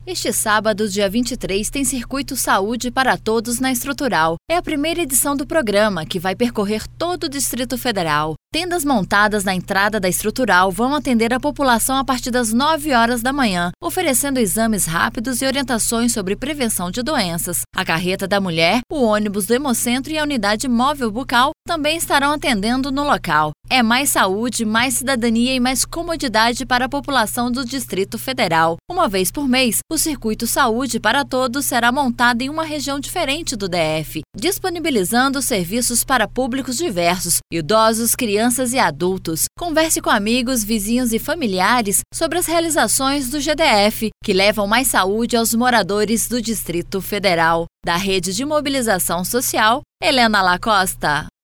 Este sábado, dia 23, tem Circuito Saúde para Todos na Estrutural. É a primeira edição do programa, que vai percorrer todo o Distrito Federal. Tendas montadas na entrada da Estrutural vão atender a população a partir das 9 horas da manhã, oferecendo exames rápidos e orientações sobre prevenção de doenças. A Carreta da Mulher, o ônibus do Hemocentro e a unidade móvel bucal também estarão atendendo no local. É mais saúde, mais cidadania e mais comodidade para a população do Distrito Federal. Uma vez por mês, o Circuito Saúde para Todos será montado em uma região diferente do DF, disponibilizando serviços para públicos diversos, idosos, crianças e adultos. Converse com amigos, vizinhos e familiares sobre as realizações do GDF, que levam mais saúde aos moradores do Distrito Federal. Da Rede de Mobilização Social, Helena Lacosta.